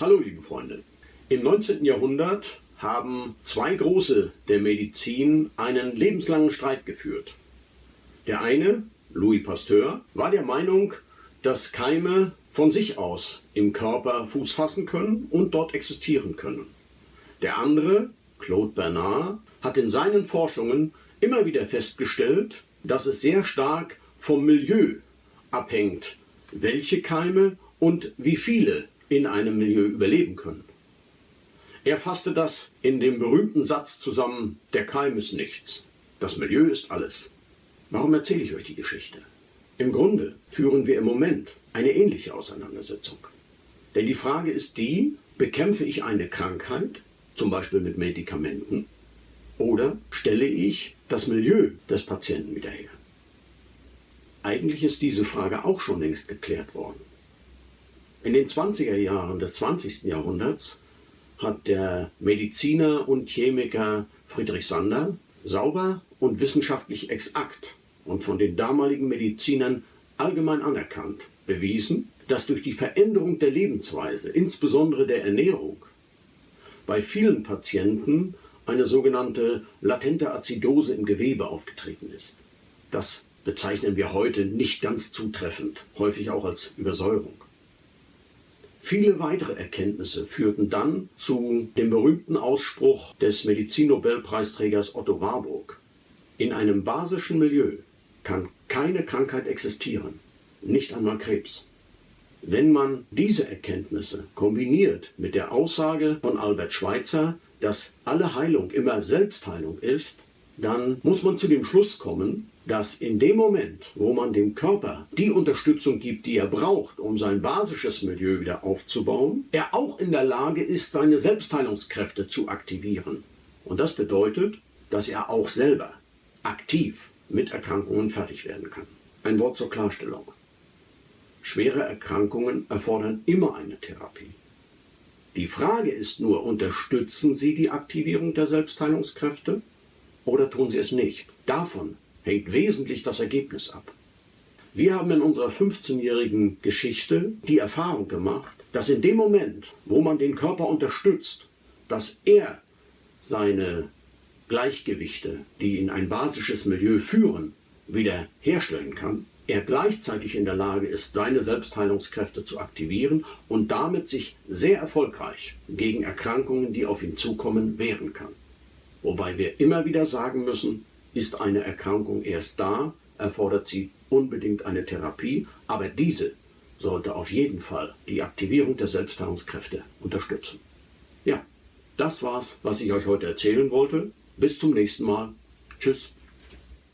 Hallo liebe Freunde, im 19. Jahrhundert haben zwei Große der Medizin einen lebenslangen Streit geführt. Der eine, Louis Pasteur, war der Meinung, dass Keime von sich aus im Körper Fuß fassen können und dort existieren können. Der andere, Claude Bernard, hat in seinen Forschungen immer wieder festgestellt, dass es sehr stark vom Milieu abhängt, welche Keime und wie viele in einem Milieu überleben können. Er fasste das in dem berühmten Satz zusammen: Der Keim ist nichts, das Milieu ist alles. Warum erzähle ich euch die Geschichte? Im Grunde führen wir im Moment eine ähnliche Auseinandersetzung. Denn die Frage ist die: Bekämpfe ich eine Krankheit, zum Beispiel mit Medikamenten, oder stelle ich das Milieu des Patienten wieder her? Eigentlich ist diese Frage auch schon längst geklärt worden. In den 20er Jahren des 20. Jahrhunderts hat der Mediziner und Chemiker Friedrich Sander sauber und wissenschaftlich exakt und von den damaligen Medizinern allgemein anerkannt bewiesen, dass durch die Veränderung der Lebensweise, insbesondere der Ernährung, bei vielen Patienten eine sogenannte latente Azidose im Gewebe aufgetreten ist. Das bezeichnen wir heute nicht ganz zutreffend, häufig auch als Übersäuerung. Viele weitere Erkenntnisse führten dann zu dem berühmten Ausspruch des Medizinnobelpreisträgers Otto Warburg: In einem basischen Milieu kann keine Krankheit existieren, nicht einmal Krebs. Wenn man diese Erkenntnisse kombiniert mit der Aussage von Albert Schweitzer, dass alle Heilung immer Selbstheilung ist, dann muss man zu dem Schluss kommen, dass in dem Moment, wo man dem Körper die Unterstützung gibt, die er braucht, um sein basisches Milieu wieder aufzubauen, er auch in der Lage ist, seine Selbstheilungskräfte zu aktivieren. Und das bedeutet, dass er auch selber aktiv mit Erkrankungen fertig werden kann. Ein Wort zur Klarstellung: Schwere Erkrankungen erfordern immer eine Therapie. Die Frage ist nur, unterstützen sie die Aktivierung der Selbstheilungskräfte oder tun sie es nicht? Davon hängt wesentlich das Ergebnis ab. Wir haben in unserer 15-jährigen Geschichte die Erfahrung gemacht, dass in dem Moment, wo man den Körper unterstützt, dass er seine Gleichgewichte, die in ein basisches Milieu führen, wieder herstellen kann, er gleichzeitig in der Lage ist, seine Selbstheilungskräfte zu aktivieren und damit sich sehr erfolgreich gegen Erkrankungen, die auf ihn zukommen, wehren kann. Wobei wir immer wieder sagen müssen, ist eine Erkrankung erst da, erfordert sie unbedingt eine Therapie, aber diese sollte auf jeden Fall die Aktivierung der Selbstheilungskräfte unterstützen. Ja, das war's, was ich euch heute erzählen wollte. Bis zum nächsten Mal. Tschüss.